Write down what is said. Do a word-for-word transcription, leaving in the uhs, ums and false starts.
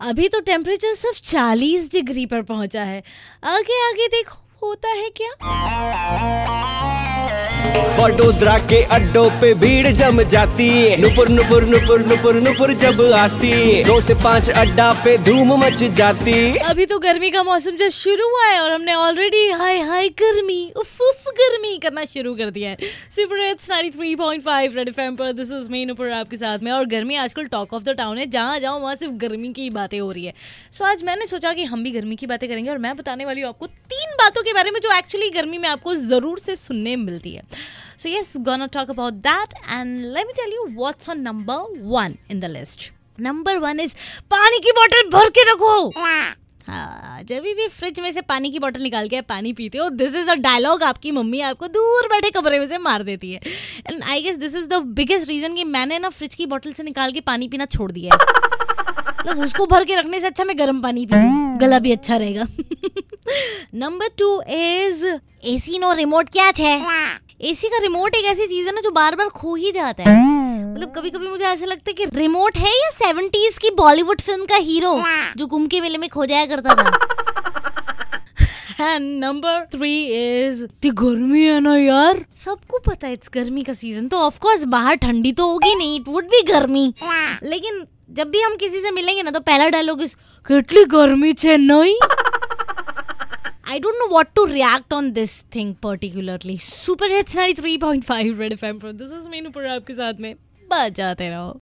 अभी तो टेम्परेचर सिर्फ चालीस डिग्री पर पहुंचा है। आगे आगे देखो होता है क्या। वडोदरा के अड्डों पे भीड़ जम जाती, नुपुर नुपुर नुपुर नुपुर नुपुर जब आती, दो से पांच अड्डा पे धूम मच जाती। अभी तो गर्मी का मौसम जो शुरू हुआ है और हमने ऑलरेडी हाय हाय गर्मी उफ उफ गर्मी करना शुरू कर दिया है। Super hits ninety three point five red FM पर दिस इज मी नुपुर आपके साथ में। और गर्मी आजकल टॉक ऑफ द टाउन है, जहाँ जाओ वहाँ सिर्फ गर्मी की बातें हो रही है। सो आज मैंने सोचा कि हम भी गर्मी की बातें करेंगे और मैं बताने वाली हूँ आपको तीन बातों के बारे में जो एक्चुअली गर्मी में आपको जरूर से सुनने मिलती है। So yes, gonna talk about that and let me tell you what's on number one in the list. Number one is पानी की बोतल भर के रखो। हाँ, जब भी फ्रिज में से पानी की बोतल निकाल के पानी पीते हो, दिस इज अ डायलॉग आपकी मम्मी आपको दूर बैठे कमरे में से मार देती है। And I guess this is the biggest reason कि मैंने ना फ्रिज की बोतल से निकाल के पानी पीना छोड़ दिया है। मतलब उसको भर के रखने से अच्छा मैं गर्म पानी पी लूं, गला भी अच्छा रहेगा। Number two is AC no remote क्या है। एसी का रिमोट एक ऐसी चीज है ना जो बार बार खो ही जाता है। मतलब कभी कभी मुझे ऐसा लगता है कि रिमोट है या सेवेंटीज की बॉलीवुड फिल्म का हीरो जो घूम के मेले में खो जाया करता था। नंबर थ्री इज गर्मी है ना यार, सबको पता है इट्स गर्मी का सीजन, तो ऑफ कोर्स बाहर ठंडी तो होगी नहीं, इट वुड बी गर्मी। लेकिन जब भी हम किसी से मिलेंगे ना तो पहला डायलॉग इज कितनी गर्मी Chennai. I don't know what to react on this thing particularly. Super Hits ninety three point five Red F M पर this is me नुपुर आपके साथ में बजाते रहो।